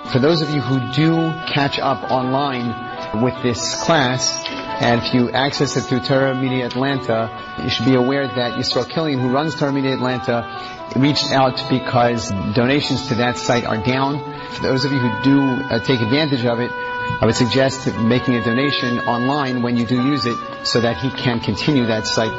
For those of you who do catch up online with this class, and if you access it through Torah Media Atlanta, you should be aware that Yisrael Killian, who runs Torah Media Atlanta, reached out because donations to that site are down. For those of you who do take advantage of it, I would suggest making a donation online when you do use it so that he can continue that site.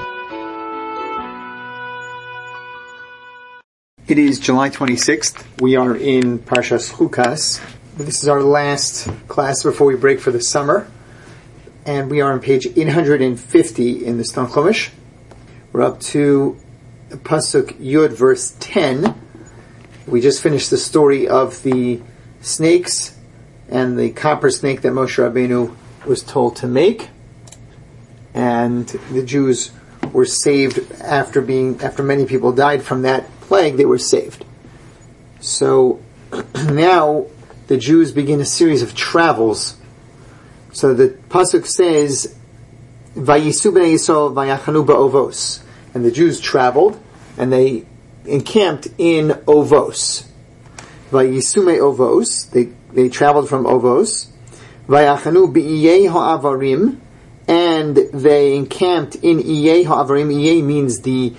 It is July 26th. We are in Parshas Chukas. This is our last class before we break for the summer. And we are on page 850 in the Stone Chumash. We're up to Pasuk Yud, verse 10. We just finished the story of the snakes and the copper snake that Moshe Rabbeinu was told to make. And the Jews were saved after many people died from that plague. They were saved. So now the Jews begin a series of travels. So the pasuk says, "Vayisu bnei Yisrael vayachanu ba'ovos," and the Jews traveled and they encamped in Ovos. Vayisu me Ovos, they traveled from Ovos. Vayachanu b'iyei ha'avarim, and they encamped in iyei ha'avarim. Iyei means the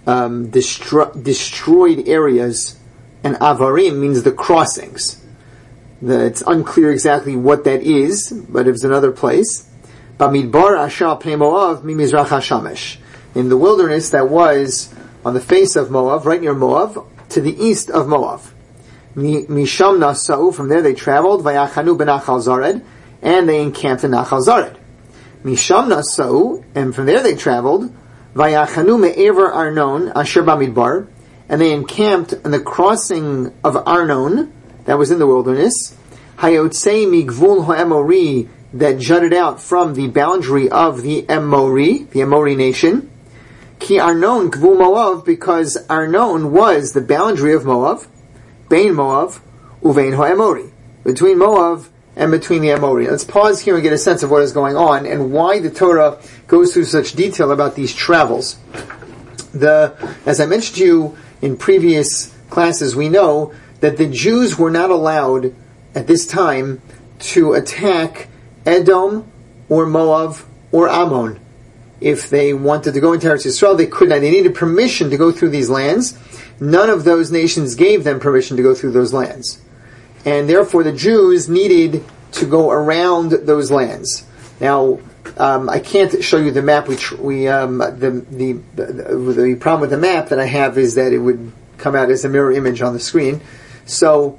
destroyed areas, and avarim means the crossings. It's unclear exactly what that is, but it's another place. Bamidbar asher pnei Moav mimizrach hashamesh, in the wilderness that was on the face of Moab, right near Moab, to the east of Moab. Misham nasau, from there they traveled. Vayachanu b'nachal Zared, and they encamped in Nachal Zared. Misham nasau, and from there they traveled. Vayachanu me'ever Arnon asher bamidbar, and they encamped on the crossing of Arnon that was in the wilderness. Hayotzei migvul ha'emori, that jutted out from the boundary of the Emori nation. Ki Arnon gvul Moav, because Arnon was the boundary of Moav. Bein Moav uvein ha'emori, between Moav and between the Emori. Let's pause here and get a sense of what is going on and why the Torah goes through such detail about these travels. As I mentioned to you in previous classes, we know that the Jews were not allowed at this time to attack Edom or Moab or Ammon. If they wanted to go into Eretz Yisrael, they could not. They needed permission to go through these lands. None of those nations gave them permission to go through those lands. And therefore the Jews needed to go around those lands. Now, I can't show you the map. The problem with the map that I have is that it would come out as a mirror image on the screen. So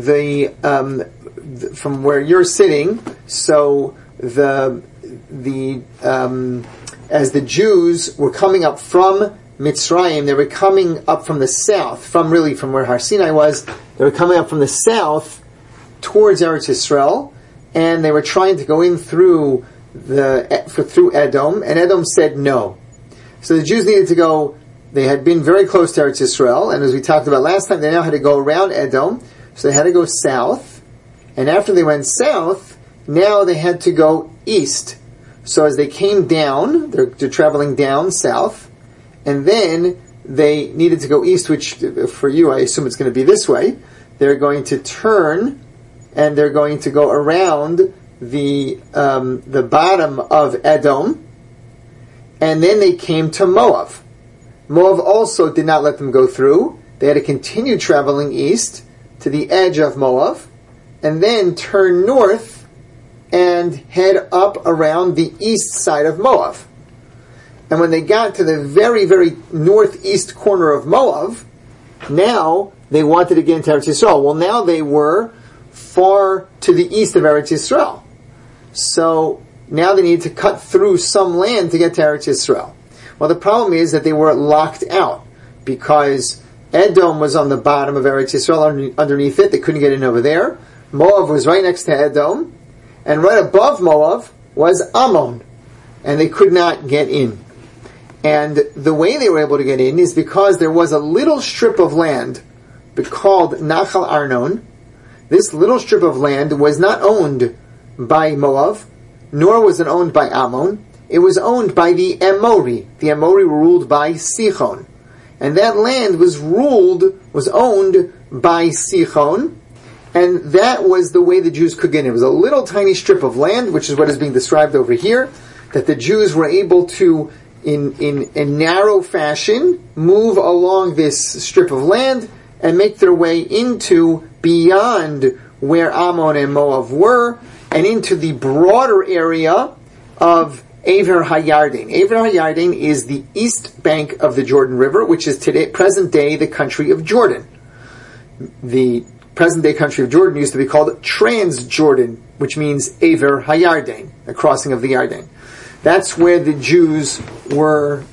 from where you're sitting, as the Jews were coming up from Mitzrayim, they were coming up from the south, from where Har Sinai was. They were coming up from the south towards Eretz Yisrael, and they were trying to go in through Edom, and Edom said no. So the Jews needed to go. They had been very close to Eretz Yisrael, and as we talked about last time, they now had to go around Edom, so they had to go south, and after they went south, now they had to go east. So as they came down, they're traveling down south, and then they needed to go east, which for you, I assume it's going to be this way. They're going to turn, and they're going to go around the bottom of Edom, and then they came to Moab. Moab also did not let them go through. They had to continue traveling east to the edge of Moab, and then turn north and head up around the east side of Moab. And when they got to the very, very northeast corner of Moab, now they wanted to get into Eretz Yisrael. Well, now they were far to the east of Eretz Yisrael. So now they needed to cut through some land to get to Eretz Yisrael. Well, the problem is that they were locked out because Edom was on the bottom of Eretz Yisrael underneath it. They couldn't get in over there. Moab was right next to Edom. And right above Moab was Ammon. And they could not get in. And the way they were able to get in is because there was a little strip of land called Nachal Arnon. This little strip of land was not owned by Moab, nor was it owned by Ammon. It was owned by the Emori. The Emori were ruled by Sichon. And that land was owned by Sichon, And that was the way the Jews could get in. It was a little tiny strip of land, which is what is being described over here, that the Jews were able to, in a narrow fashion, move along this strip of land and make their way into beyond where Ammon and Moab were, and into the broader area of Aver HaYarden. Aver HaYarden is the east bank of the Jordan River, which is today, present day, the country of Jordan. The present day country of Jordan used to be called Transjordan, which means Aver HaYarden, the crossing of the Yarden. That's where the Jews were.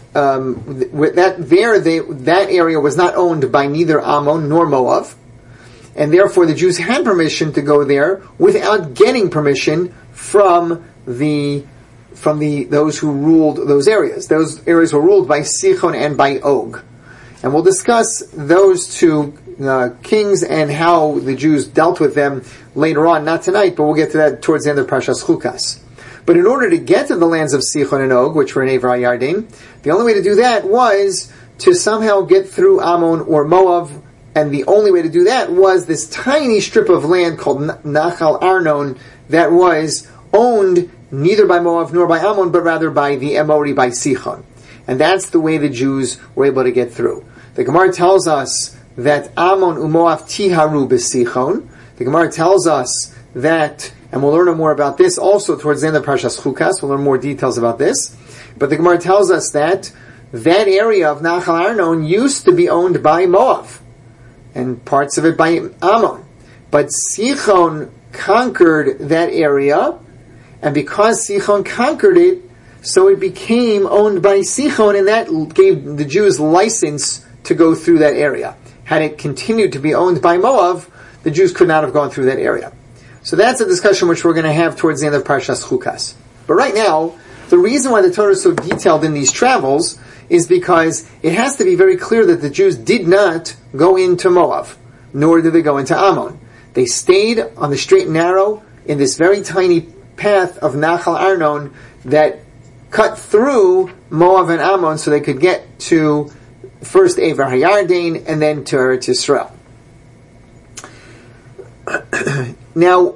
That area was not owned by neither Ammon nor Moab, and therefore the Jews had permission to go there without getting permission from those who ruled those areas. Those areas were ruled by Sichon and by Og, and we'll discuss those two kings and how the Jews dealt with them later on. Not tonight, but we'll get to that towards the end of Parshas Chukas. But in order to get to the lands of Sichon and Og, which were in Aver HaYarden, the only way to do that was to somehow get through Ammon or Moab, and the only way to do that was this tiny strip of land called Nachal Arnon that was owned neither by Moab nor by Ammon, but rather by the Amori, by Sichon. And that's the way the Jews were able to get through. The Gemara tells us that Ammon uMoab tiharu b'Sichon. The Gemara tells us that, and we'll learn more about this also towards the end of Parshas Chukas. We'll learn more details about this. But the Gemara tells us that that area of Nachal Arnon used to be owned by Moab, and parts of it by Ammon. But Sichon conquered that area, and because Sichon conquered it, so it became owned by Sichon, and that gave the Jews license to go through that area. Had it continued to be owned by Moab, the Jews could not have gone through that area. So that's a discussion which we're going to have towards the end of Parshas Chukas. But right now, the reason why the Torah is so detailed in these travels is because it has to be very clear that the Jews did not go into Moab, nor did they go into Ammon. They stayed on the straight and narrow in this very tiny path of Nachal Arnon that cut through Moab and Ammon so they could get to first Aver HaYarden and then to Eretz Yisrael. Now,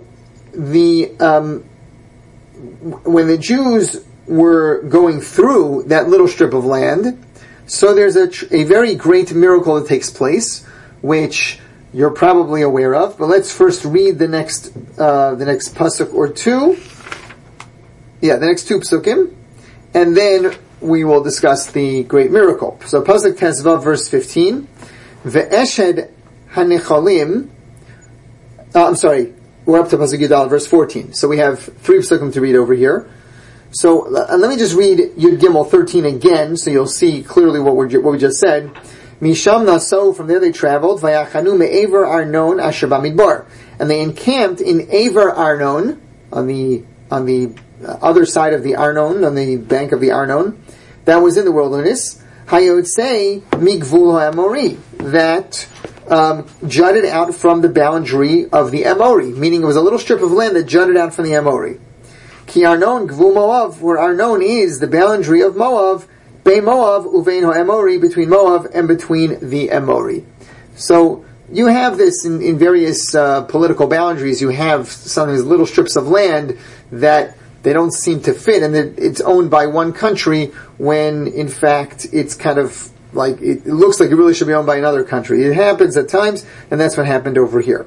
when the Jews were going through that little strip of land, so there's a very great miracle that takes place, which you're probably aware of. But let's first read the next pasuk or two. Yeah, the next two psukim, and then we will discuss the great miracle. So pasuk Tezvav, verse 15, Ve'eshed hanechalim. I'm sorry, we're up to pasuk Yudal, verse 14. So we have three psukim to read over here. So let me just read Yud Gimel 13 again, so you'll see clearly what we just said. Misham naso, from there they traveled. Vayachanu me'aver Arnon asher bamidbar, and they encamped in Aver Arnon on the other side of the Arnon, on the bank of the Arnon, that was in the wilderness. Hayotzei migvul ha'amori, that jutted out from the boundary of the Amori, meaning it was a little strip of land that jutted out from the Amori. Ki Arnon gvul Moav, where Arnon is the boundary of Moav, Bei Moav uvein ha'Amori, between Moav and between the Amori. So you have this in various political boundaries. You have some of these little strips of land that they don't seem to fit, and it's owned by one country when in fact it's kind of like, it looks like it really should be owned by another country. It happens at times, and that's what happened over here.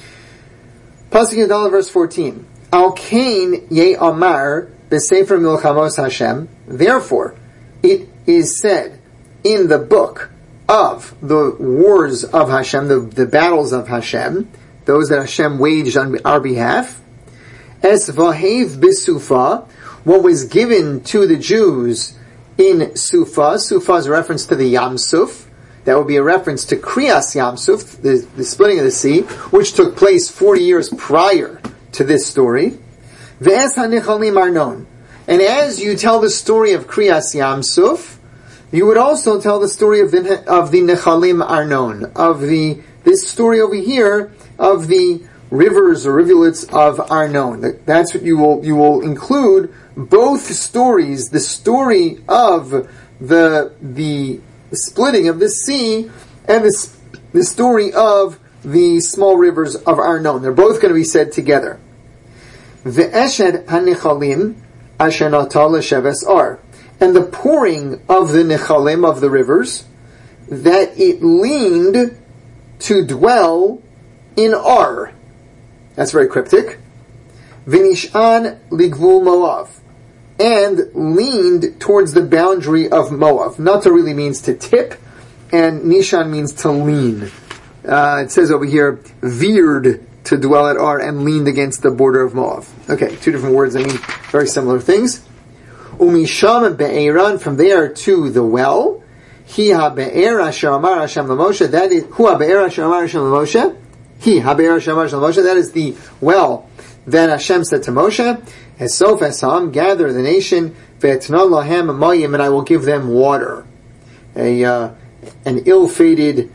Pasuk Yudal, verse 14. Al Kain ye Amar b'Sefer Milchamos Hashem. Therefore, it is said in the book of the wars of Hashem, the battles of Hashem, those that Hashem waged on our behalf. Es vahev b'Sufa, what was given to the Jews in Sufa. Sufa is a reference to the Yam Suf. That would be a reference to Kriyas Yam Suf, the splitting of the sea, which took place 40 years prior to this story. Ve'es hanechalim Arnon. And as you tell the story of Kriyas Yam Suf, you would also tell the story of the Nechalim Arnon, of this story over here of the rivers or rivulets of Arnon. That's what you will include both stories, the story of the splitting of the sea and the story of the small rivers of Arnon. They're both going to be said together. Ve'eshed hanichalim asher nata l'sheves ar. And the pouring of the nichalim, of the rivers, that it leaned to dwell in Ar. That's very cryptic. V'nishan ligvul Moav. And leaned towards the boundary of Moav. Nata really means to tip, and Nishan means to lean. It says over here, veered to dwell at Ar and leaned against the border of Moav. Okay, two different words that mean very similar things. Umisham be'eran, from there to the well. Hi ha'be'er asher amar Hashem l'Moshe, that is, hu ha'be'er asher amar Hashem l'Moshe. Hi ha'be'er asher amar Hashem l'Moshe, that is the well that Hashem said to Moshe, Esof esam, gather the nation, ve'etnon lahem mayim, and I will give them water. An ill-fated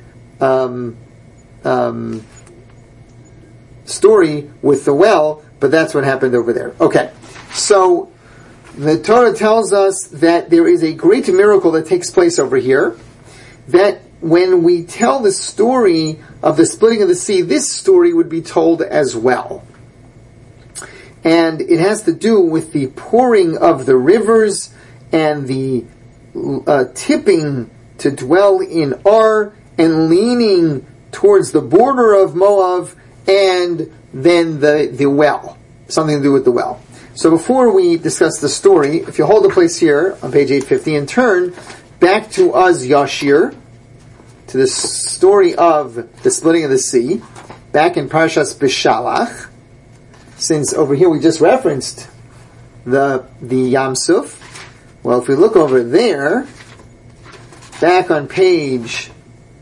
story with the well, but that's what happened over there. Okay, so the Torah tells us that there is a great miracle that takes place over here, that when we tell the story of the splitting of the sea, this story would be told as well. And it has to do with the pouring of the rivers and the tipping to dwell in Ar and leaning towards the border of Moav, and then the well. Something to do with the well. So before we discuss the story, if you hold the place here on page 850 and turn back to Az Yashir, to the story of the splitting of the sea, back in Parshas Bishalach, since over here we just referenced the Yam Suf. Well, if we look over there, back on page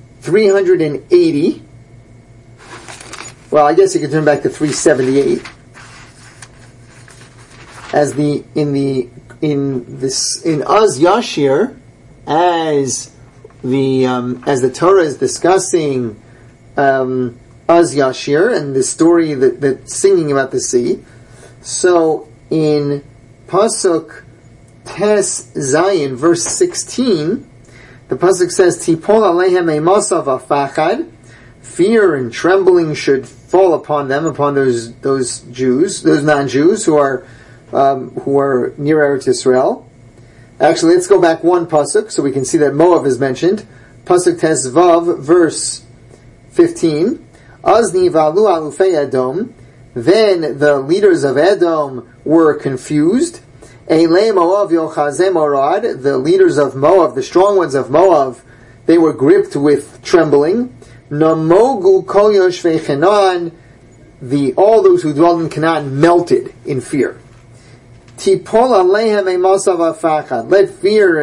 380, well, I guess you could turn back to 378. As in Az Yashir, as the Torah is discussing Az Yashir and the story that's singing about the sea. So in Pasuk Tes Zayin, verse 16, the Pasuk says, Tipol alehem emasav afachad, fear and trembling should fall upon them, upon those Jews, those non-Jews who are near Eretz Yisrael. Actually, let's go back one pasuk so we can see that Moav is mentioned. Pasuk Tes Vav, verse 15. Azni v'alu alufei Edom. Then the leaders of Edom were confused. Eilei Moav yochazeh morad. The leaders of Moav, the strong ones of Moav, they were gripped with trembling. Namogu kol yoshvei Canaan. All those who dwelled in Canaan melted in fear. Tipol alehem emasav afachad. Let fear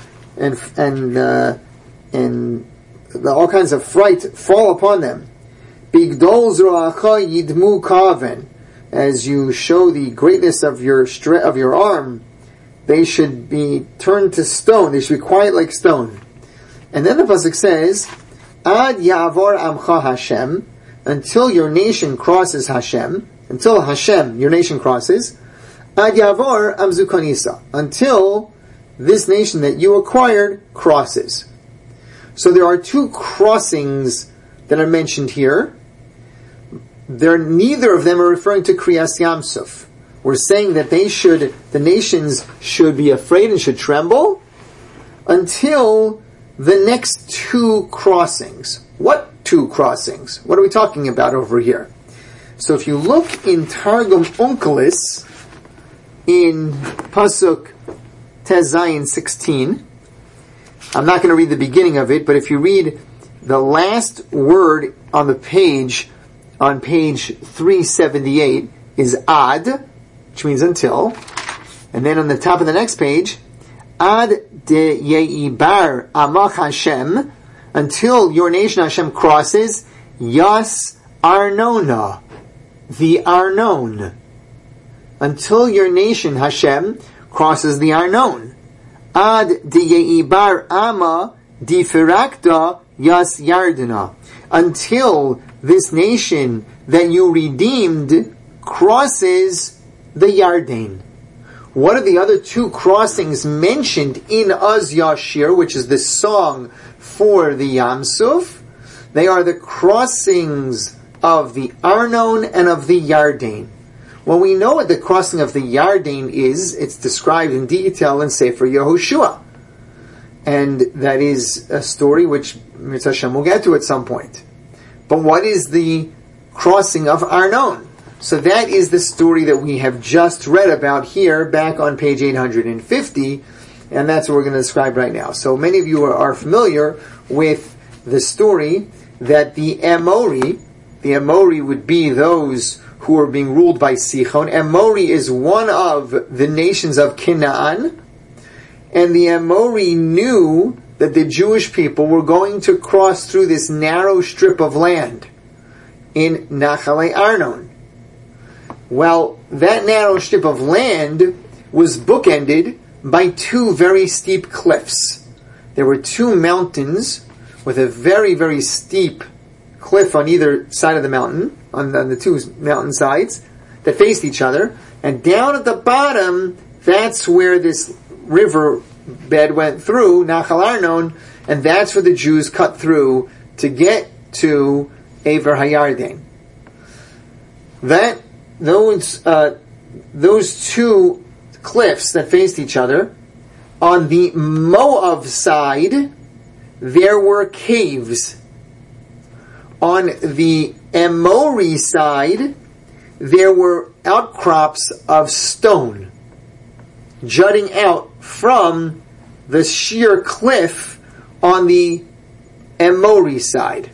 and all kinds of fright fall upon them. Bigdol zroacha yidmu kaven. As you show the greatness of your arm, they should be turned to stone. They should be quiet like stone. And then the pasuk says, Ad yavor amcha Hashem, until your nation crosses Hashem, until Hashem, your nation crosses. Ad yavor amzukanisa, until this nation that you acquired crosses. So there are two crossings that are mentioned here. Neither of them are referring to Kriyas Yamsuf. We're saying that the nations should be afraid and should tremble until the next two crossings. What two crossings? What are we talking about over here? So if you look in Targum Onkelos, in Pasuk Tezayin 16, I'm not going to read the beginning of it, but if you read the last word on the page, on page 378, is ad, which means until, and then on the top of the next page, ad de yeibar amach Hashem, until your nation Hashem crosses, yas Arnona, the Arnon. Until your nation Hashem crosses the Arnon. Ad de yeibar ama difirakta yas Yardana. Until this nation that you redeemed crosses the Yarden. What are the other two crossings mentioned in Az Yashir, which is the song for the Yam Suf? They are the crossings of the Arnon and of the Yarden. Well, we know what the crossing of the Yarden is. It's described in detail in Sefer Yehoshua. And that is a story which Mitzvah Hashem will get to at some point. But what is the crossing of Arnon? So that is the story that we have just read about here, back on page 850, and that's what we're going to describe right now. So many of you are familiar with the story that the Amori would be those who are being ruled by Sichon. Amori is one of the nations of Canaan, and the Amori knew that the Jewish people were going to cross through this narrow strip of land in Nachalei Arnon. Well, that narrow strip of land was bookended by two very steep cliffs. There were two mountains with a very, very steep cliff on either side of the mountain, on the two mountain sides, that faced each other. And down at the bottom, that's where this river bed went through, Nachal Arnon, and that's where the Jews cut through to get to Ever Hayarden. Those two cliffs that faced each other, on the Moab side, there were caves. On the Amori side, there were outcrops of stone jutting out from the sheer cliff on the Amori side.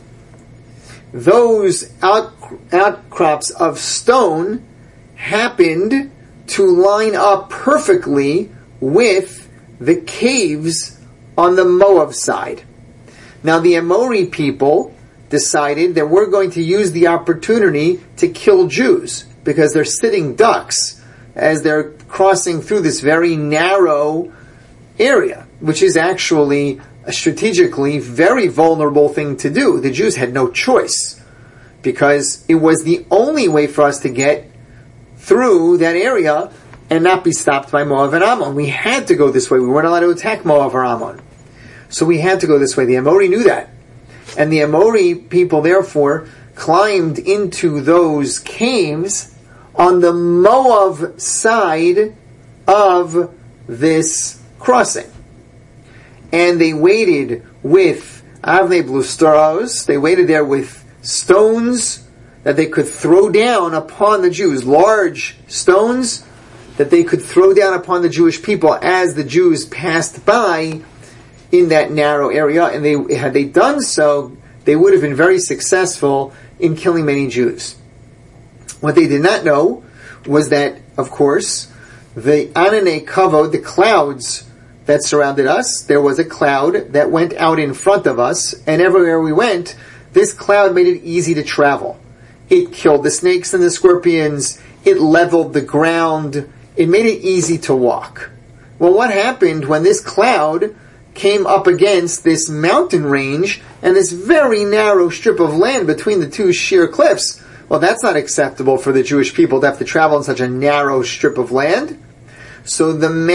Those outcrops of stone happened to line up perfectly with the caves on the Moab side. Now the Amori people decided that we're going to use the opportunity to kill Jews because they're sitting ducks as they're crossing through this very narrow area, which is actually a strategically very vulnerable thing to do. The Jews had no choice because it was the only way for us to get through that area and not be stopped by Moab and Ammon. We had to go this way. We weren't allowed to attack Moab or Ammon. So we had to go this way. The Amori knew that. And the Amori people, therefore, climbed into those caves on the Moab side of this crossing. And they waited with Avnei Blusteros. They waited there with stones that they could throw down upon the Jews. Large stones that they could throw down upon the Jewish people as the Jews passed by in that narrow area. And had they done so, they would have been very successful in killing many Jews. What they did not know was that, of course, the Ananei Kavod, the clouds that surrounded us, there was a cloud that went out in front of us, and everywhere we went, this cloud made it easy to travel. It killed the snakes and the scorpions, it leveled the ground, it made it easy to walk. Well, what happened when this cloud came up against this mountain range and this very narrow strip of land between the two sheer cliffs? Well, that's not acceptable for the Jewish people to have to travel in such a narrow strip of land. So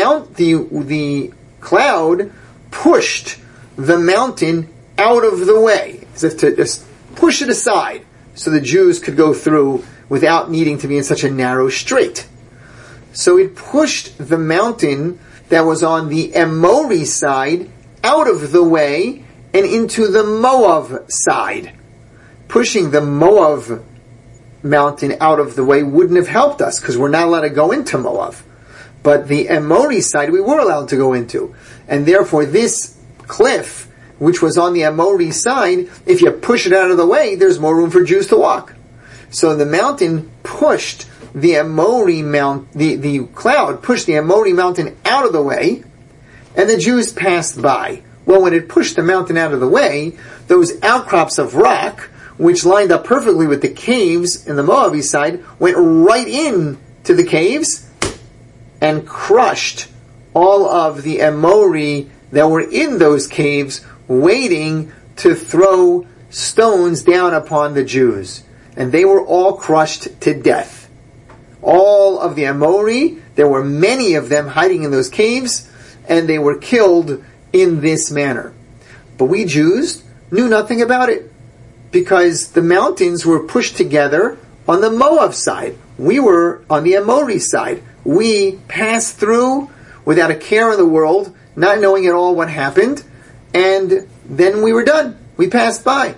the cloud pushed the mountain out of the way, as if to just push it aside, so the Jews could go through without needing to be in such a narrow strait. So it pushed the mountain that was on the Amori side out of the way and into the Moab side. Pushing the Moab mountain out of the way wouldn't have helped us because we're not allowed to go into Moab. But the Amori side we were allowed to go into. And therefore this cliff, which was on the Amori side, if you push it out of the way, there's more room for Jews to walk. So the mountain pushed the cloud pushed the Amori mountain out of the way, and the Jews passed by. Well, when it pushed the mountain out of the way, those outcrops of rock, which lined up perfectly with the caves in the Moabi side, went right in to the caves and crushed all of the Amori that were in those caves, waiting to throw stones down upon the Jews. And they were all crushed to death. All of the Amori, there were many of them hiding in those caves, and they were killed in this manner. But we Jews knew nothing about it. because the mountains were pushed together on the Moab side. We were on the Amori side. We passed through without a care in the world, not knowing at all what happened, and then we were done. We passed by.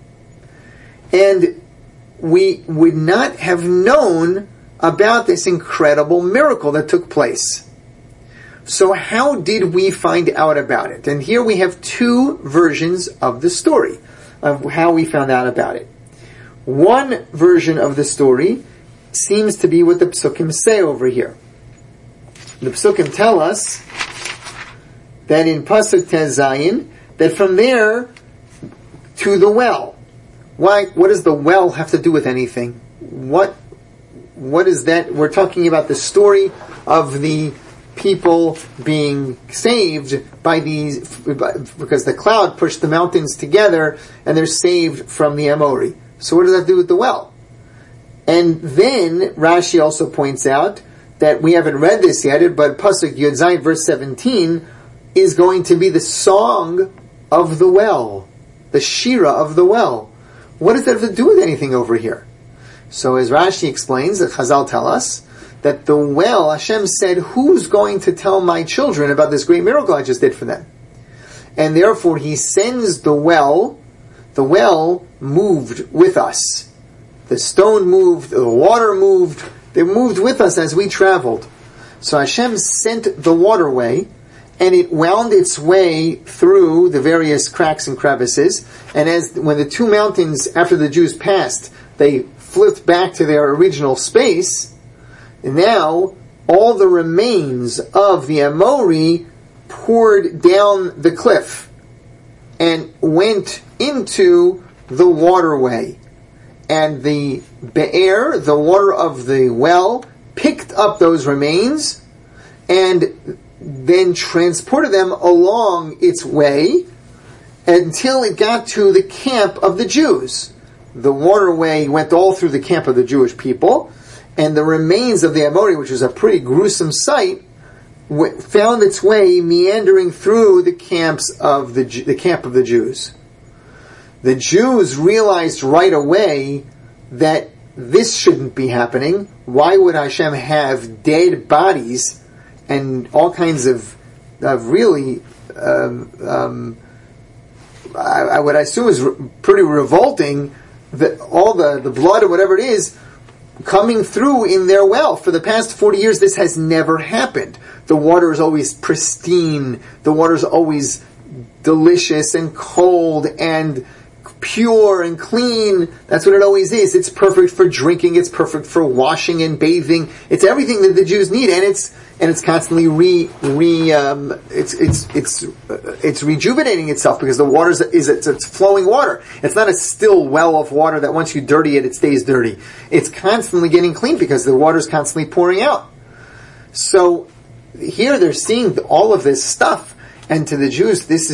And we would not have known about this incredible miracle that took place. So how did we find out about it? And here we have two versions of the story, of how we found out about it. One version of the story seems to be what the Psukim say over here. The Psukim tell us that in Pasuk Tez Zayin, that from there to the well. Why? What does the well have to do with anything? What is that? We're talking about the story of the people being saved by because the cloud pushed the mountains together and they're saved from the Amori. So what does that do with the well? And then Rashi also points out that we haven't read this yet, but Pasuk Yud Zayin verse 17 is going to be the song of the well, the Shira of the well. What does that have to do with anything over here? So as Rashi explains, the Chazal tell us that the well, Hashem said, who's going to tell my children about this great miracle I just did for them? And therefore he sends the well moved with us. The stone moved, the water moved, they moved with us as we traveled. So Hashem sent the waterway, and it wound its way through the various cracks and crevices, and when the two mountains, after the Jews passed, they flipped back to their original space, and now all the remains of the Amori poured down the cliff and went into the waterway. And the Be'er, the water of the well, picked up those remains and then transported them along its way until it got to the camp of the Jews. The waterway went all through the camp of the Jewish people, and the remains of the Amori, which was a pretty gruesome sight, found its way meandering through the camp of the Jews. The Jews realized right away that this shouldn't be happening. Why would Hashem have dead bodies and all kinds of really, I would assume is pretty revolting, that all the blood or whatever it is coming through in their well. For the past 40 years, this has never happened. The water is always pristine. The water is always delicious and cold and pure and clean. That's what it always is. It's perfect for drinking. It's perfect for washing and bathing. It's everything that the Jews need, and it's constantly it's rejuvenating itself because the water it's flowing water. It's not a still well of water that once you dirty it, it stays dirty. It's constantly getting clean because the water is constantly pouring out. So here they're seeing all of this stuff, and to the Jews, this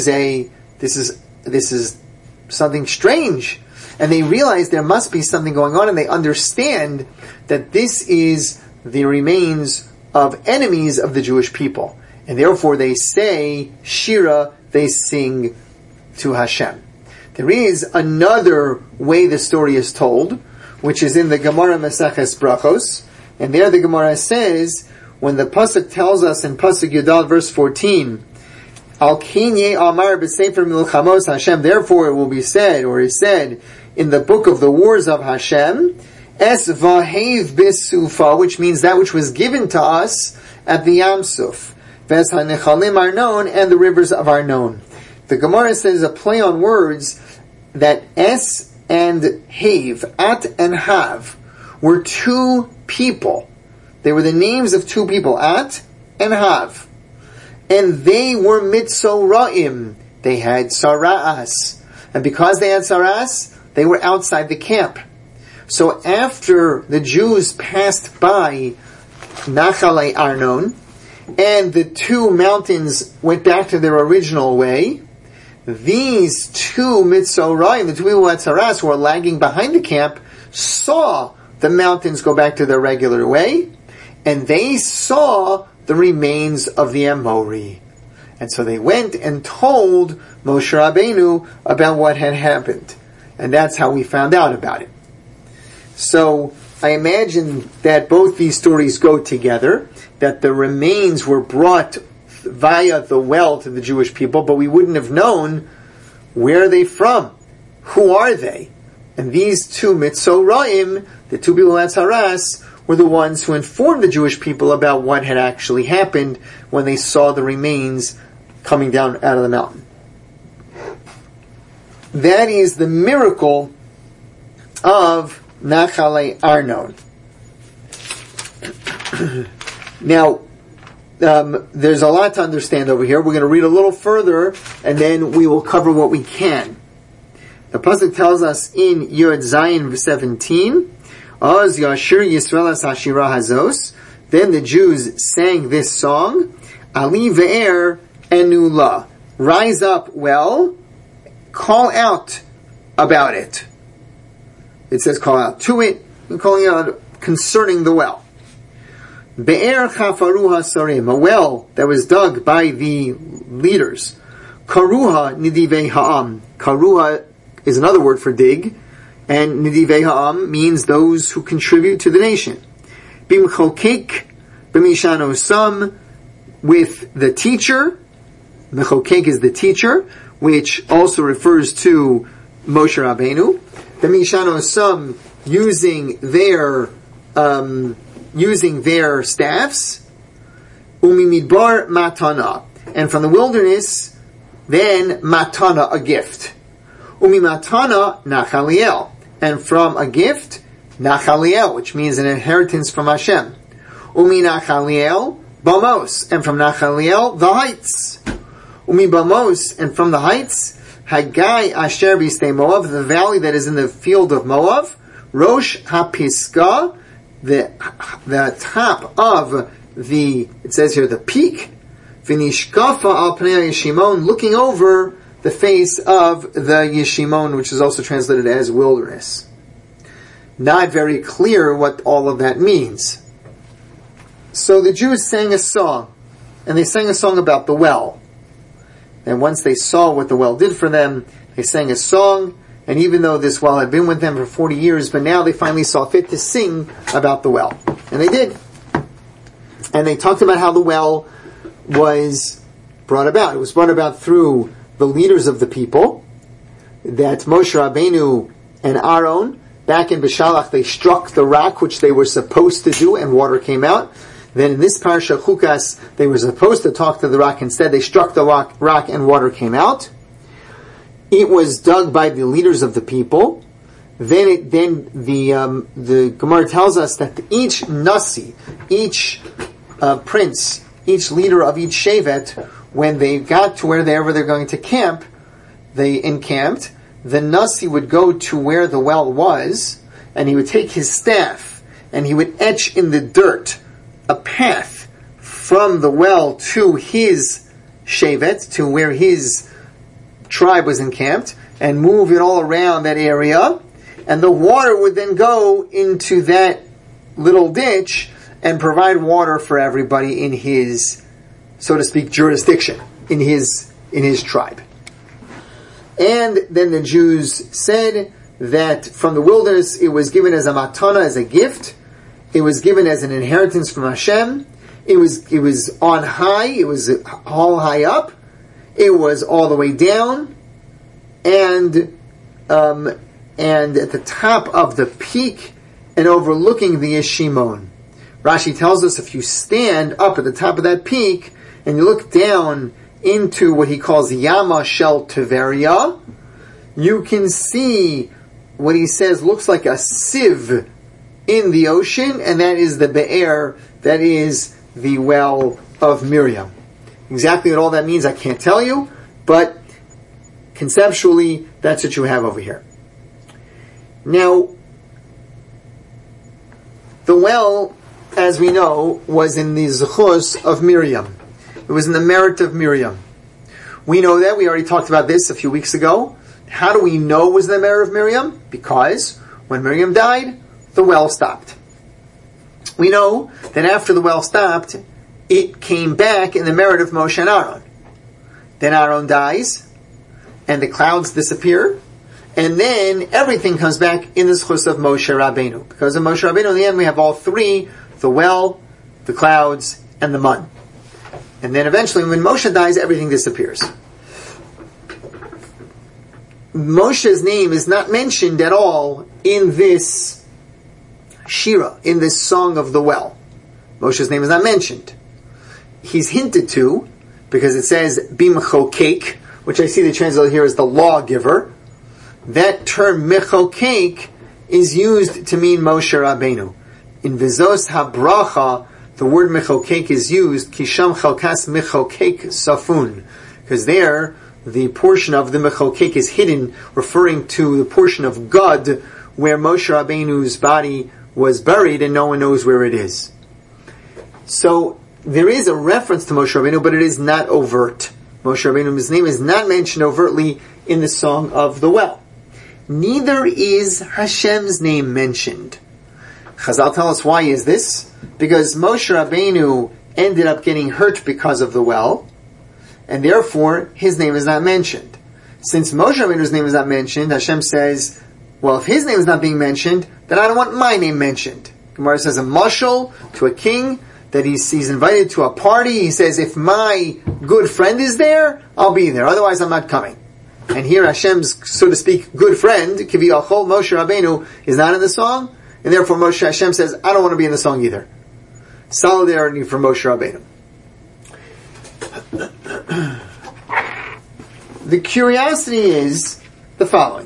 is something strange, and they realize there must be something going on, and they understand that this is the remains of enemies of the Jewish people, and therefore they say Shira, they sing to Hashem. There is another way the story is told, which is in the Gemara Maseches Brachos, and there the Gemara says, when the Pasuk tells us in Pasuk Yudal verse 14, Al Kinye Amar B'Sefer Milchamos Hashem, therefore it will be said, or is said, in the book of the wars of Hashem, Es Vahev B'Sufa, which means that which was given to us at the Yam Suf, Ves HaNechalim Arnon, and the rivers of Arnon. The Gemara says a play on words that Es and Hav, At and Hav, were two people. They were the names of two people, At and Hav. And they were Mitzoraim. They had Sara'as. And because they had Sara'as, they were outside the camp. So after the Jews passed by Nachalei Arnon, and the two mountains went back to their original way, these two Mitzoraim, the two people who had Sara'as, who were lagging behind the camp, saw the mountains go back to their regular way, and they saw the remains of the Amori. And so they went and told Moshe Rabbeinu about what had happened. And that's how we found out about it. So I imagine that both these stories go together, that the remains were brought via the well to the Jewish people, but we wouldn't have known where are they from, who are they. And these two Mitzoraim, the two people at Saras, were the ones who informed the Jewish people about what had actually happened when they saw the remains coming down out of the mountain. That is the miracle of Nachale Arnon. Now, there's a lot to understand over here. We're going to read a little further, and then we will cover what we can. The pasuk tells us in Yud Zayin 17, "Oz Yashir Yisrael as Hashira Hazos." Then the Jews sang this song, "Ali ve'er enula." Rise up, well, call out about it. It says call out to it, and calling out concerning the well. Be'er chafaruha sarim, a well that was dug by the leaders. Karuha nidivei ha'am. Karuha is another word for dig, and nidivei ha'am means those who contribute to the nation. Bimchokek b'mishanosam, with the teacher. Mechokek is the teacher, which also refers to Moshe Rabbeinu. B'mishanosam, using their staffs. Umimidbar matana, and from the wilderness, then matana, a gift. Umimatana nachaliel, and from a gift, nachaliel, which means an inheritance from Hashem. Umi nachaliel bamos, and from nachaliel the heights. Umi bamos, and from the heights, Hagai asher b'stei Moav, the valley that is in the field of Moav. Rosh hapiska, the top of the, it says here, the peak. V'nishkafa al pnei Yeshimon, looking over the face of the Yeshimon, which is also translated as wilderness. Not very clear what all of that means. So the Jews sang a song, and they sang a song about the well. And once they saw what the well did for them, they sang a song, and even though this well had been with them for 40 years, but now they finally saw fit to sing about the well. And they did. And they talked about how the well was brought about. It was brought about through the leaders of the people, that Moshe Rabbeinu and Aaron, back in Beshalach, they struck the rock, which they were supposed to do, and water came out. Then in this parasha Chukas, they were supposed to talk to the rock. Instead, they struck the rock and water came out. It was dug by the leaders of the people. Then the Gemara tells us that each nasi, each prince, each leader of each shevet, when they got to wherever they're going to camp, they encamped. The nasi would go to where the well was, and he would take his staff, and he would etch in the dirt a path from the well to his shevet, to where his tribe was encamped, and move it all around that area, and the water would then go into that little ditch and provide water for everybody in his, so to speak, jurisdiction, in his tribe. And then the Jews said that from the wilderness it was given as a matana, as a gift. It was given as an inheritance from Hashem. It was on high. It was all high up. It was all the way down, and at the top of the peak and overlooking the Yeshimon. Rashi tells us if you stand up at the top of that peak and you look down into what he calls Yama Shel Tiberia, you can see what he says looks like a sieve in the ocean, and that is the Be'er, that is the well of Miriam. Exactly what all that means I can't tell you, but conceptually that's what you have over here. Now, the well, as we know, was in the Zechus of Miriam. It was in the merit of Miriam. We know that. We already talked about this a few weeks ago. How do we know it was in the merit of Miriam? Because when Miriam died, the well stopped. We know that after the well stopped, it came back in the merit of Moshe and Aaron. Then Aaron dies, and the clouds disappear, And then everything comes back in the schus of Moshe Rabbeinu. Because of Moshe Rabbeinu, in the end, we have all three: the well, the clouds, and the mun. And then eventually, when Moshe dies, everything disappears. Moshe's name is not mentioned at all in this Shira, in this song of the well. Moshe's name is not mentioned. He's hinted to, because it says bimchokek, which I see the translated here as the lawgiver. That term mechokek is used to mean Moshe Rabbeinu. In Vizos HaBracha, the word mechokek is used, kisham chalkas mechokek safun, because there the portion of the mechokek is hidden, referring to the portion of God where Moshe Rabbeinu's body was buried and no one knows where it is. So there is a reference to Moshe Rabbeinu, but it is not overt. Moshe Rabbeinu's name is not mentioned overtly in the Song of the Well. Neither is Hashem's name mentioned. Chazal tell us why is this? Because Moshe Rabbeinu ended up getting hurt because of the well, and therefore his name is not mentioned. Since Moshe Rabbeinu's name is not mentioned, Hashem says, well, if his name is not being mentioned, then I don't want my name mentioned. Gemara says a mashal to a king, that he's invited to a party. He says, if my good friend is there, I'll be there. Otherwise, I'm not coming. And here Hashem's, so to speak, good friend, Kiviyachol, Moshe Rabbeinu, is not in the song, and therefore Hashem says, I don't want to be in the song either. Solidarity for Moshe Rabbeinu. The curiosity is the following.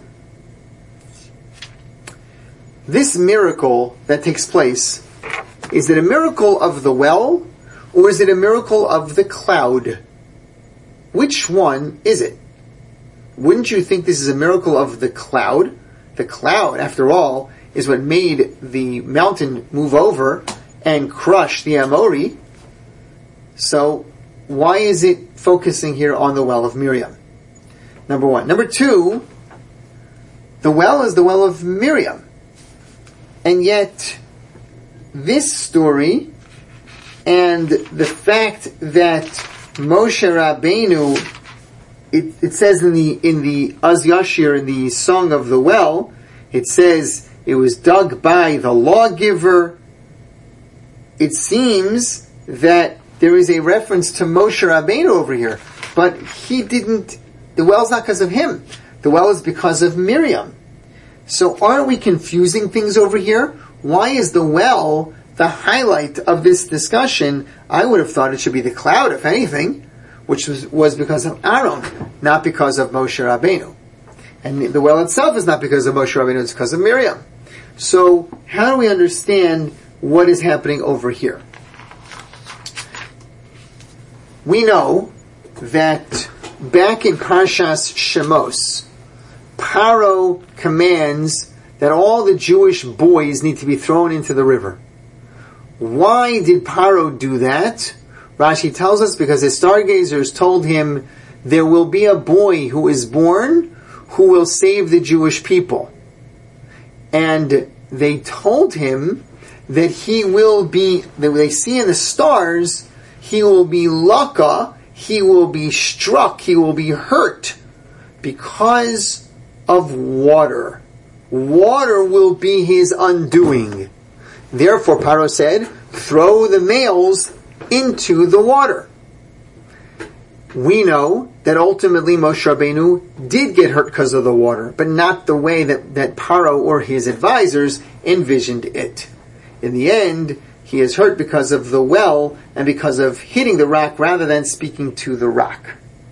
This miracle that takes place, is it a miracle of the well, or is it a miracle of the cloud? Which one is it? Wouldn't you think this is a miracle of the cloud? The cloud, after all, is what made the mountain move over and crush the Amori. So, why is it focusing here on the well of Miriam? Number one. Number two, the well is the well of Miriam. And yet, this story and the fact that Moshe Rabbeinu, it says in the Az Yashir, in the Song of the Well, it says it was dug by the lawgiver. It seems that there is a reference to Moshe Rabbeinu over here, but the well's not because of him. The well is because of Miriam. So aren't we confusing things over here? Why is the well the highlight of this discussion? I would have thought it should be the cloud, if anything, which was because of Aaron, not because of Moshe Rabbeinu. And the well itself is not because of Moshe Rabbeinu, it's because of Miriam. So how do we understand what is happening over here? We know that back in Parshas Shemos, Paro commands that all the Jewish boys need to be thrown into the river. Why did Paro do that? Rashi tells us because his stargazers told him there will be a boy who is born who will save the Jewish people. And they told him that he will be, that they see in the stars, he will be laka, he will be struck, he will be hurt because of water. Water will be his undoing. Therefore, Paro said, throw the males into the water. We know that ultimately Moshe Rabbeinu did get hurt because of the water, but not the way that Paro or his advisors envisioned it. In the end, he is hurt because of the well and because of hitting the rock rather than speaking to the rock.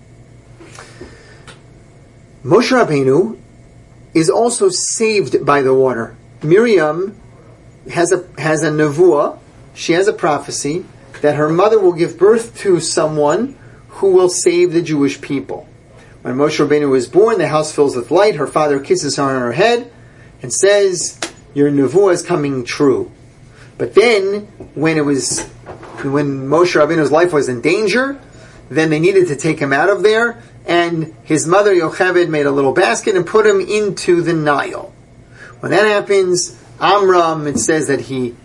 Moshe Rabbeinu is also saved by the water. Miriam has a nevuah, she has a prophecy that her mother will give birth to someone who will save the Jewish people. When Moshe Rabbeinu was born, the house fills with light. Her father kisses her on her head and says, your nevuah is coming true. But then, when Moshe Rabbeinu's life was in danger, then they needed to take him out of there, and his mother Yocheved made a little basket and put him into the Nile. When that happens, Amram, it says that he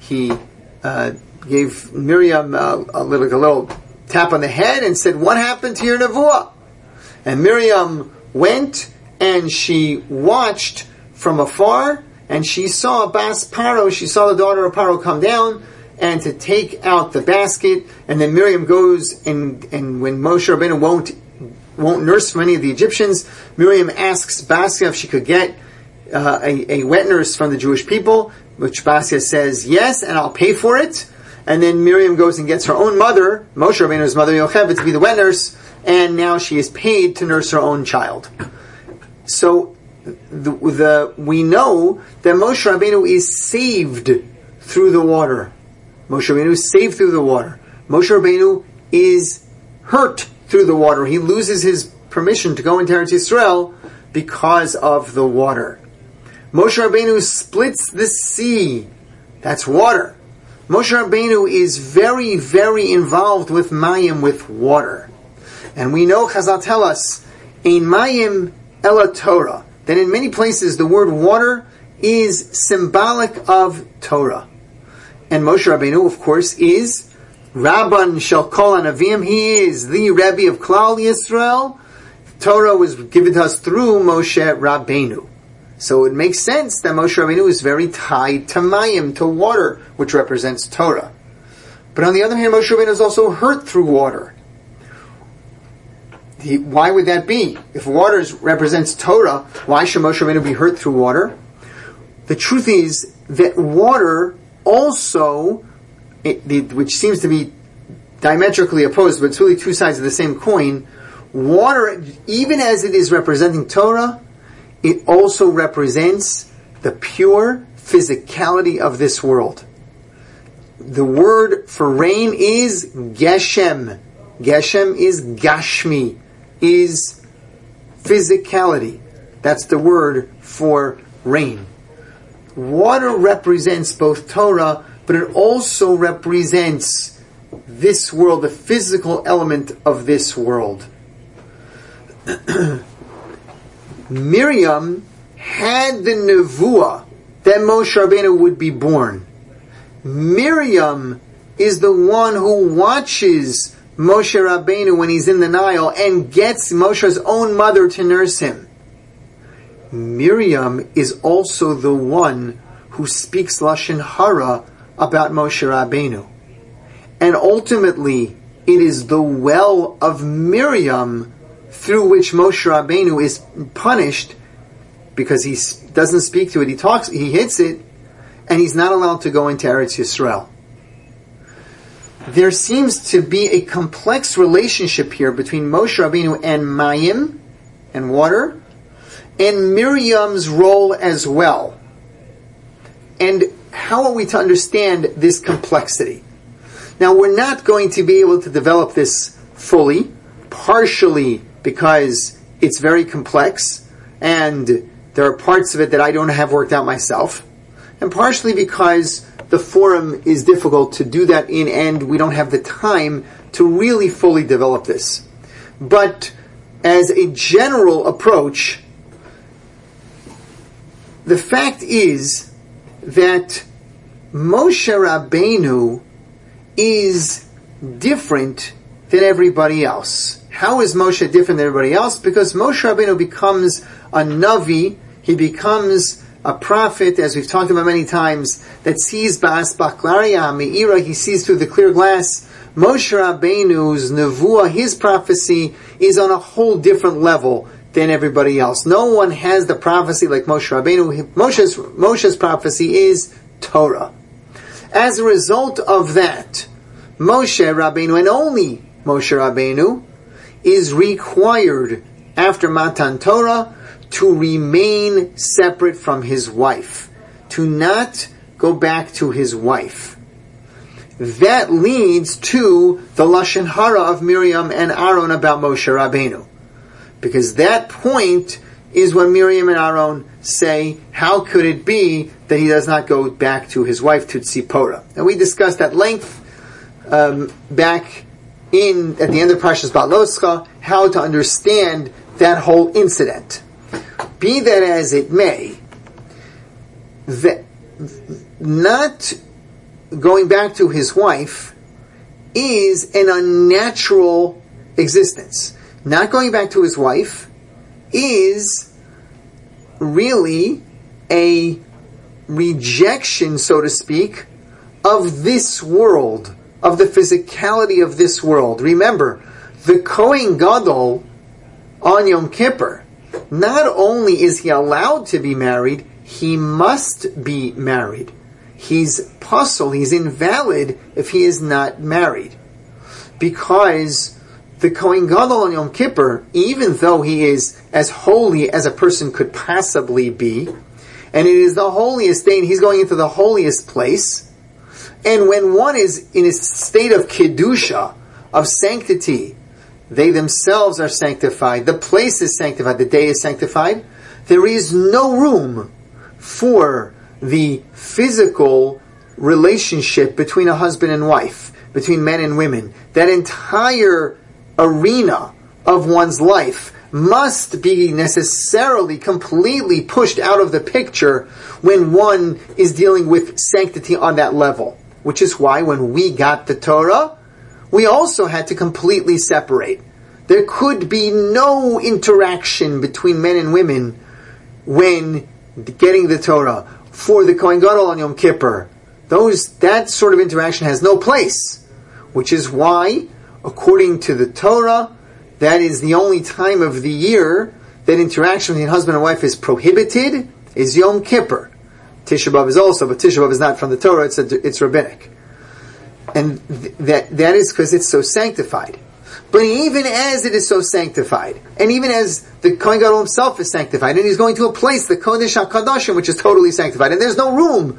gave Miriam a little tap on the head and said, what happened to your nevuah? And Miriam went and she watched from afar, and she saw Bas Paro, she saw the daughter of Paro come down, and to take out the basket, and then Miriam goes, and when Moshe Rabbeinu won't nurse from any of the Egyptians, Miriam asks Basia if she could get a wet nurse from the Jewish people, which Basia says yes, and I'll pay for it. And then Miriam goes and gets her own mother, Moshe Rabbeinu's mother Yocheved, to be the wet nurse, and now she is paid to nurse her own child. So we know that Moshe Rabbeinu is saved through the water. Moshe Rabbeinu is saved through the water. Moshe Rabbeinu is hurt through the water. He loses his permission to go into Eretz Yisrael because of the water. Moshe Rabbeinu splits the sea. That's water. Moshe Rabbeinu is very, very involved with Mayim, with water. And we know, Chazal tell us, Ein Mayim Ela Torah, that in many places the word water is symbolic of Torah. And Moshe Rabbeinu, of course, is Rabban Shel Kol Hanavim. He is the Rebbe of Klal Yisrael. Torah was given to us through Moshe Rabbeinu. So it makes sense that Moshe Rabbeinu is very tied to Mayim, to water, which represents Torah. But on the other hand, Moshe Rabbeinu is also hurt through water. Why would that be? If water represents Torah, why should Moshe Rabbeinu be hurt through water? The truth is that water also, which seems to be diametrically opposed, but it's really two sides of the same coin, water, even as it is representing Torah, it also represents the pure physicality of this world. The word for rain is Geshem. Geshem is Gashmi, is physicality. That's the word for rain. Water represents both Torah, but it also represents this world, the physical element of this world. Miriam had the nevuah that Moshe Rabbeinu would be born. Miriam is the one who watches Moshe Rabbeinu when he's in the Nile and gets Moshe's own mother to nurse him. Miriam is also the one who speaks Lashon Hara about Moshe Rabbeinu. And ultimately, it is the well of Miriam through which Moshe Rabbeinu is punished because he doesn't speak to it. He hits it, and he's not allowed to go into Eretz Yisrael. There seems to be a complex relationship here between Moshe Rabbeinu and Mayim, and water, and Miriam's role as well. And how are we to understand this complexity? Now, we're not going to be able to develop this fully, partially because it's very complex, and there are parts of it that I don't have worked out myself, and partially because the forum is difficult to do that in, and we don't have the time to really fully develop this. But as a general approach, the fact is that Moshe Rabbeinu is different than everybody else. How is Moshe different than everybody else? Because Moshe Rabbeinu becomes a Navi, he becomes a prophet, as we've talked about many times, that sees Ba'as Baklaria Me'ira, he sees through the clear glass. Moshe Rabbeinu's Nevuah, his prophecy, is on a whole different level than everybody else. No one has the prophecy like Moshe Rabbeinu. Moshe's prophecy is Torah. As a result of that, Moshe Rabbeinu, and only Moshe Rabbeinu, is required after Matan Torah to remain separate from his wife, to not go back to his wife. That leads to the Lashon Hara of Miriam and Aaron about Moshe Rabbeinu. Because that point is when Miriam and Aaron say, how could it be that he does not go back to his wife, to Tzipora? And we discussed at length back at the end of Parshas Ba'aloscha, how to understand that whole incident. Be that as it may, not going back to his wife is an unnatural existence. Not going back to his wife is really a rejection, so to speak, of this world, of the physicality of this world. Remember, the Kohen Gadol on Yom Kippur, not only is he allowed to be married, he must be married. He's pasul, he's invalid if he is not married. Because the Kohen Gadol on Yom Kippur, even though he is as holy as a person could possibly be, and it is the holiest day, and he's going into the holiest place, and when one is in a state of kedusha, of sanctity, they themselves are sanctified, the place is sanctified, the day is sanctified, there is no room for the physical relationship between a husband and wife, between men and women. That entire arena of one's life must be necessarily completely pushed out of the picture when one is dealing with sanctity on that level. Which is why when we got the Torah, we also had to completely separate. There could be no interaction between men and women when getting the Torah. For the Kohen Gadol on Yom Kippur, that sort of interaction has no place. Which is why, according to the Torah, that is the only time of the year that interaction between husband and wife is prohibited, is Yom Kippur. Tisha B'Av is also, but Tisha B'Av is not from the Torah, it's rabbinic. And that is because it's so sanctified. But even as it is so sanctified, and even as the Kohen Gadol himself is sanctified, and he's going to a place, the Kodesh HaKadoshim, which is totally sanctified, and there's no room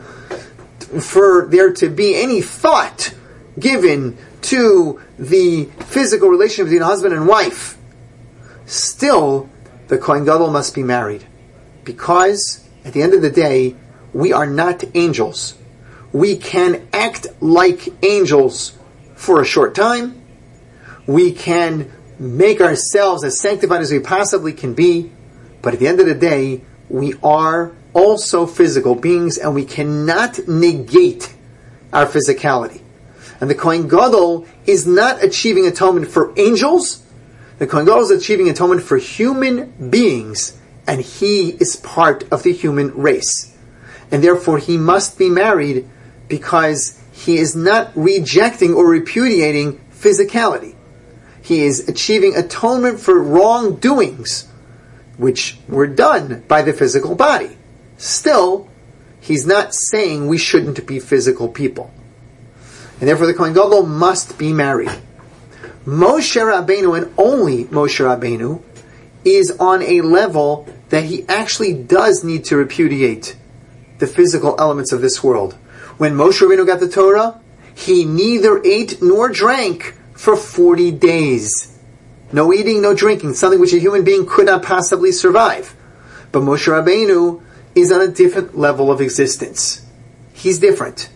for there to be any thought given to the physical relationship between husband and wife, still, the Kohen Gadol must be married. Because, at the end of the day, we are not angels. We can act like angels for a short time. We can make ourselves as sanctified as we possibly can be. But at the end of the day, we are also physical beings, and we cannot negate our physicality. And the Kohen Gadol is not achieving atonement for angels. The Kohen Gadol is achieving atonement for human beings, and he is part of the human race. And therefore he must be married because he is not rejecting or repudiating physicality. He is achieving atonement for wrongdoings, which were done by the physical body. Still, he's not saying we shouldn't be physical people. And therefore the Kohen Gadol must be married. Moshe Rabbeinu, and only Moshe Rabbeinu, is on a level that he actually does need to repudiate the physical elements of this world. When Moshe Rabbeinu got the Torah, he neither ate nor drank for 40 days. No eating, no drinking, something which a human being could not possibly survive. But Moshe Rabbeinu is on a different level of existence. He's different.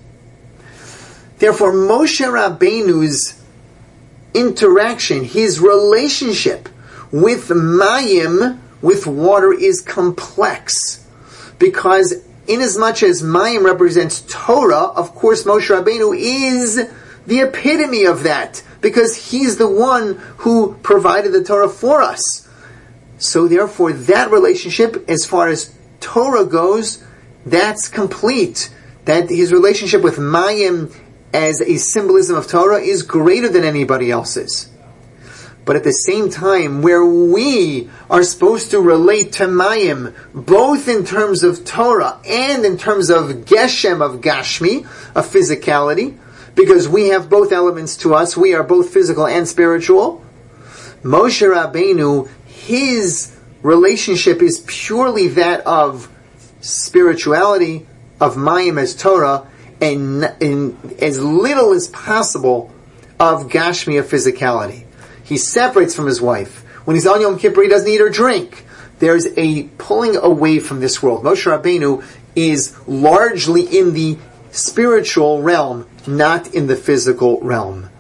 Therefore, Moshe Rabbeinu's interaction, his relationship with Mayim, with water, is complex. Because inasmuch as Mayim represents Torah, of course Moshe Rabbeinu is the epitome of that. Because he's the one who provided the Torah for us. So therefore, that relationship, as far as Torah goes, that's complete. That his relationship with Mayim as a symbolism of Torah is greater than anybody else's. But at the same time, where we are supposed to relate to Mayim, both in terms of Torah and in terms of Geshem, of Gashmi, of physicality, because we have both elements to us, we are both physical and spiritual, Moshe Rabbeinu, his relationship is purely that of spirituality, of Mayim as Torah, and in as little as possible of Gashmi, of physicality. He separates from his wife. When he's on Yom Kippur, he doesn't eat or drink. There's a pulling away from this world. Moshe Rabbeinu is largely in the spiritual realm, not in the physical realm.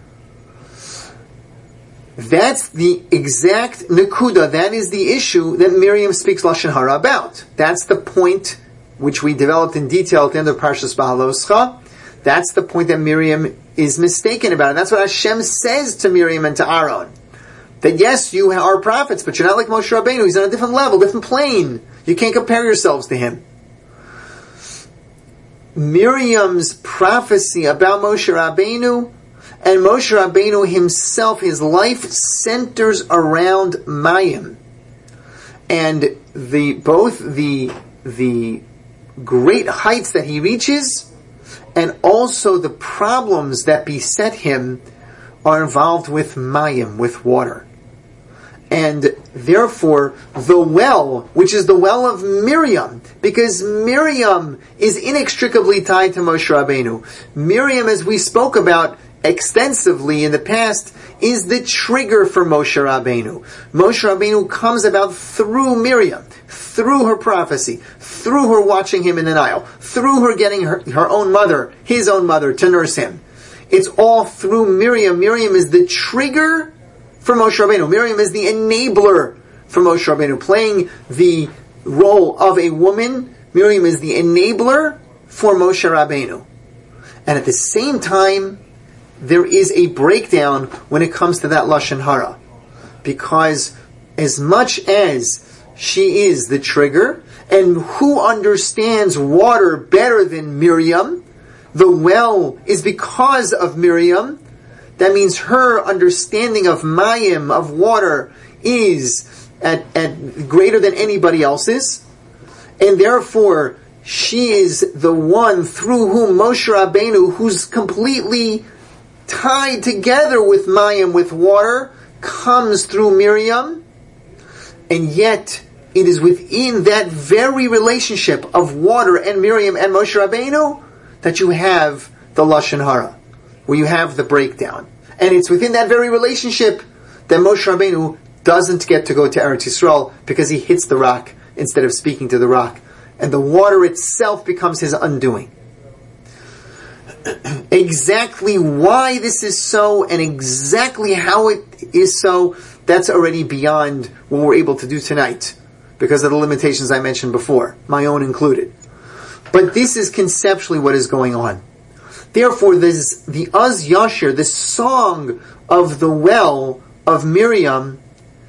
That's the exact Nakuda, that is the issue that Miriam speaks Lashon Hara about. That's the point which we developed in detail at the end of Parshas Bahaloscha. That's the point that Miriam is mistaken about. And that's what Hashem says to Miriam and to Aaron. That yes, you are prophets, but you're not like Moshe Rabbeinu. He's on a different level, different plane. You can't compare yourselves to him. Miriam's prophecy about Moshe Rabbeinu, and Moshe Rabbeinu himself, his life centers around Mayim. And both the great heights that he reaches, and also the problems that beset him, are involved with Mayim, with water. And therefore, the well, which is the well of Miriam, because Miriam is inextricably tied to Moshe Rabbeinu. Miriam, as we spoke about extensively in the past, is the trigger for Moshe Rabbeinu. Moshe Rabbeinu comes about through Miriam, through her prophecy, through her watching him in the Nile, through her getting her own mother, his own mother, to nurse him. It's all through Miriam. Miriam is the trigger for Moshe Rabbeinu. Miriam is the enabler for Moshe Rabbeinu, playing the role of a woman. Miriam is the enabler for Moshe Rabbeinu. And at the same time, there is a breakdown when it comes to that Lashon Hara. Because as much as she is the trigger, and who understands water better than Miriam, the well is because of Miriam. That means her understanding of Mayim, of water, is at greater than anybody else's. And therefore, she is the one through whom Moshe Rabbeinu, who's completely tied together with Mayim, with water, comes through Miriam. And yet, it is within that very relationship of water and Miriam and Moshe Rabbeinu that you have the Lashon Hara, where you have the breakdown. And it's within that very relationship that Moshe Rabbeinu doesn't get to go to Eretz Yisrael, because he hits the rock instead of speaking to the rock. And the water itself becomes his undoing. Exactly why this is so, and exactly how it is so, that's already beyond what we're able to do tonight, because of the limitations I mentioned before, my own included. But this is conceptually what is going on. Therefore, there's the Az Yashir, the song of the well of Miriam,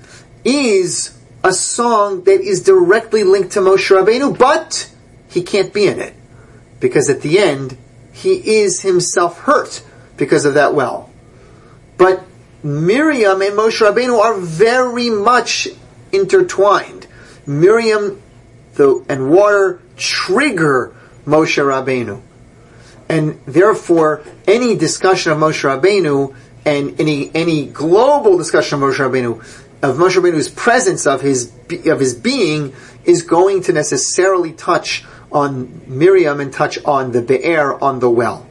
is a song that is directly linked to Moshe Rabbeinu, but he can't be in it, because at the end, he is himself hurt because of that well. But Miriam and Moshe Rabbeinu are very much intertwined. Miriam and water trigger Moshe Rabbeinu. And therefore, any discussion of Moshe Rabbeinu, and any global discussion of Moshe Rabbeinu's presence, of his being, is going to necessarily touch on Miriam and touch on the Be'er, on the well.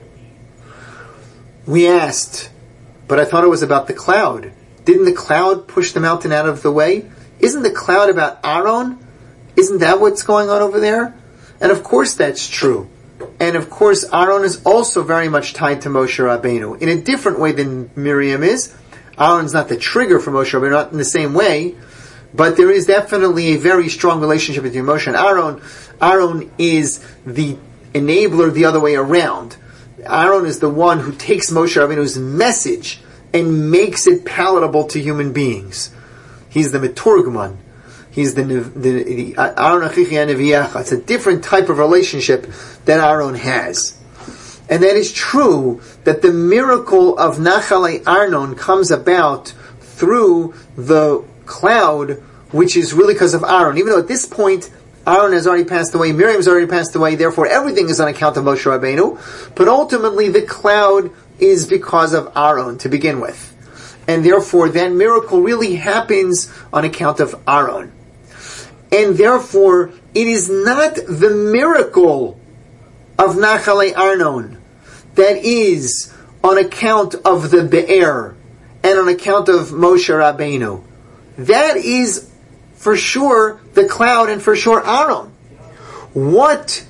We asked, but I thought it was about the cloud. Didn't the cloud push the mountain out of the way? Isn't the cloud about Aaron? Isn't that what's going on over there? And of course that's true. And of course Aaron is also very much tied to Moshe Rabbeinu, in a different way than Miriam is. Aaron's not the trigger for Moshe Rabbeinu, not in the same way, but there is definitely a very strong relationship between Moshe and Aaron. Aaron is the enabler the other way around. Aaron is the one who takes Moshe Rabbeinu's message and makes it palatable to human beings. He's the Meturgman. He's the Aaron Achichi Neviyecha. It's a different type of relationship that Aaron has. And that is true, that the miracle of Nachalei Arnon comes about through the cloud, which is really because of Aaron. Even though at this point, Aaron has already passed away, Miriam has already passed away, therefore everything is on account of Moshe Rabbeinu. But ultimately the cloud is because of Aaron to begin with. And therefore that miracle really happens on account of Aaron. And therefore it is not the miracle of Nachalei Arnon that is on account of the Be'er and on account of Moshe Rabbeinu. That is for sure the cloud and for sure Aaron. In what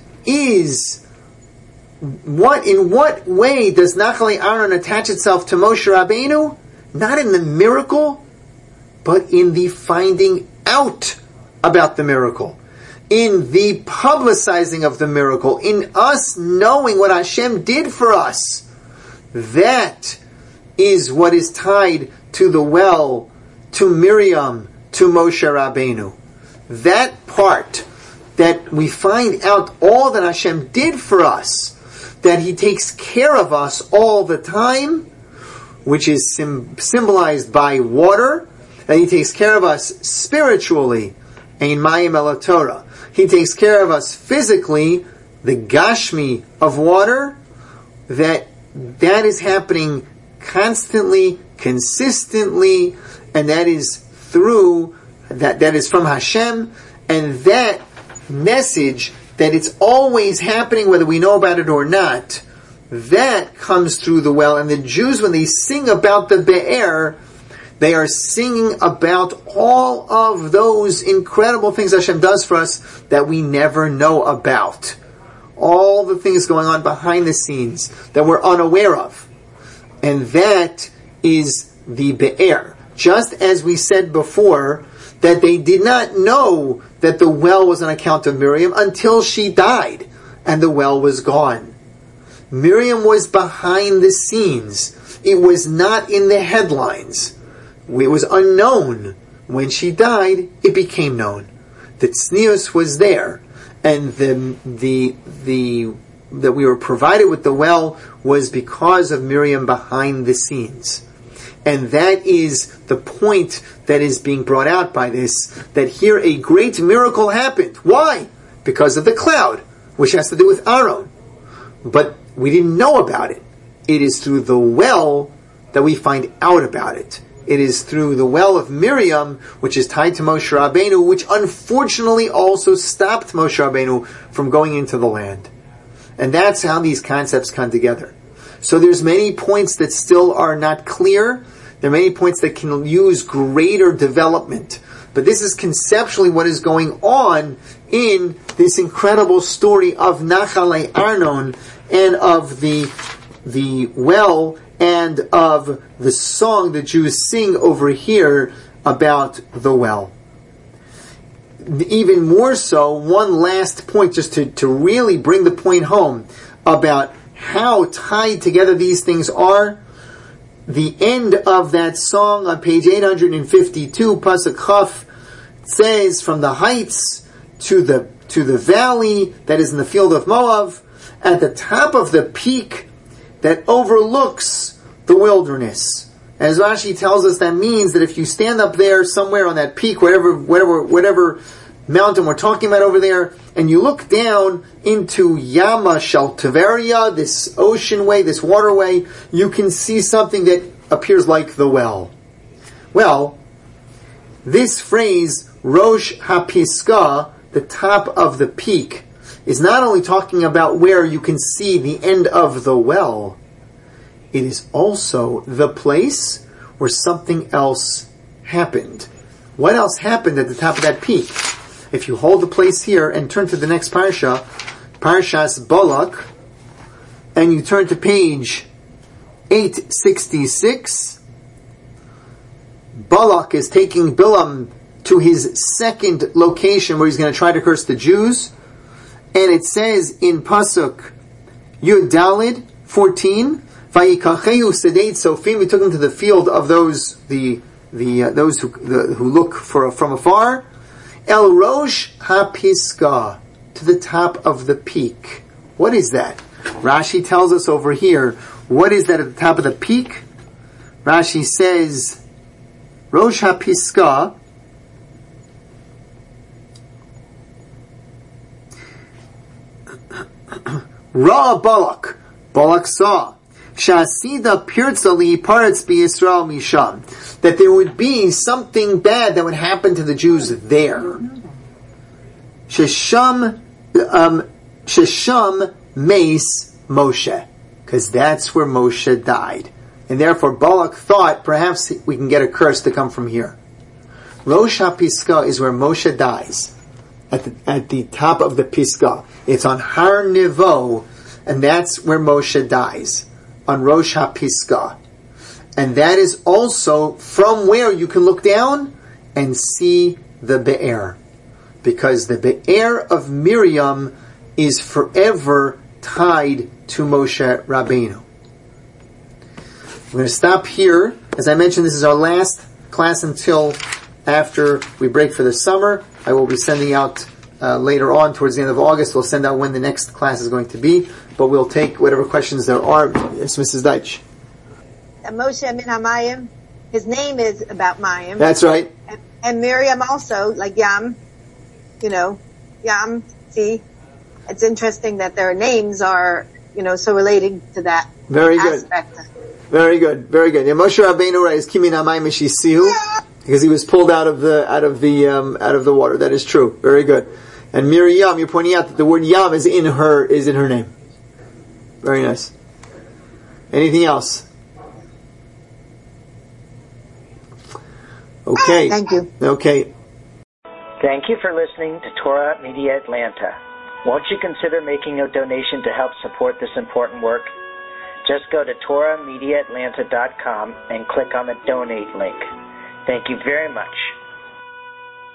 way does Nachalei Aaron attach itself to Moshe Rabbeinu? Not in the miracle, but in the finding out about the miracle, in the publicizing of the miracle, in us knowing what Hashem did for us. That is what is tied to the well, to Miriam, to Moshe Rabbeinu. That part that we find out all that Hashem did for us, that He takes care of us all the time, which is symbolized by water, that He takes care of us spiritually, Ein Mayim Ela Torah. He takes care of us physically, the Gashmi of water, that is happening constantly, consistently, and that is through, that is from Hashem, and that message that it's always happening whether we know about it or not, that comes through the well. And the Jews, when they sing about the Be'er, they are singing about all of those incredible things Hashem does for us that we never know about. All the things going on behind the scenes that we're unaware of. And that is the Be'er. Just as we said before, that they did not know that the well was on account of Miriam until she died and the well was gone. Miriam was behind the scenes. It was not in the headlines. It was unknown. When she died, it became known. That Tznius was there, and that we were provided with the well was because of Miriam behind the scenes. And that is the point that is being brought out by this, that here a great miracle happened. Why? Because of the cloud, which has to do with Aaron. But we didn't know about it. It is through the well that we find out about it. It is through the well of Miriam, which is tied to Moshe Rabbeinu, which unfortunately also stopped Moshe Rabbeinu from going into the land. And that's how these concepts come together. So there's many points that still are not clear. There are many points that can use greater development. But this is conceptually what is going on in this incredible story of Nachalei Arnon and of the well and of the song the Jews sing over here about the well. Even more so, one last point just to really bring the point home about how tied together these things are. The end of that song on page 852, Pasuk Chaf, says, from the heights to the valley that is in the field of Moab, at the top of the peak that overlooks the wilderness. As Rashi tells us, that means that if you stand up there somewhere on that peak, whatever mountain we're talking about over there, and you look down into Yama Shel Tiberia, this ocean way, this waterway, you can see something that appears like the well. Well, this phrase, Rosh HaPiska, the top of the peak, is not only talking about where you can see the end of the well, it is also the place where something else happened. What else happened at the top of that peak? If you hold the place here and turn to the next parsha, Parshas Balak, and you turn to page 866, Balak is taking Bilam to his second location where he's going to try to curse the Jews. And it says in Pasuk Yud Dalid 14, Vayikachehu Sedeit Sofim, we took him to the field of those those who look from afar. El Rosh HaPiska, to the top of the peak. What is that? Rashi tells us over here, what is that at the top of the peak? Rashi says, Rosh HaPiska, Ra Balak. Balak saw, Shasida Pirtzali Paretz B'Yisrael Misham, that there would be something bad that would happen to the Jews there. Shesham Meis Moshe, because that's where Moshe died. And therefore Balak thought perhaps we can get a curse to come from here. Rosh HaPiska is where Moshe dies, at the top of the Pisgah. It's on Har Nevo, and that's where Moshe dies, on Rosh HaPiska. And that is also from where you can look down and see the Be'er. Because the Be'er of Miriam is forever tied to Moshe Rabbeinu. We're going to stop here. As I mentioned, this is our last class until after we break for the summer. I will be sending out later on, towards the end of August. We'll send out when the next class is going to be, but we'll take whatever questions there are. Yes, Mrs. Deitch. Moshe min Hamayim, his name is about Mayim. That's right. And Miriam also, like Yam, Yam, see? It's interesting that their names are, so relating to that aspect. Very good. Very good. Moshe Rabbeinu is Kimin Hamayim Mishisihu, because he was pulled out of the water. That is true. Very good. And Miriam, you're pointing out that the word Yam is in her name. Very nice. Anything else? Okay. Thank you. Okay. Thank you for listening to Torah Media Atlanta. Won't you consider making a donation to help support this important work? Just go to TorahMediaAtlanta.com and click on the donate link. Thank you very much.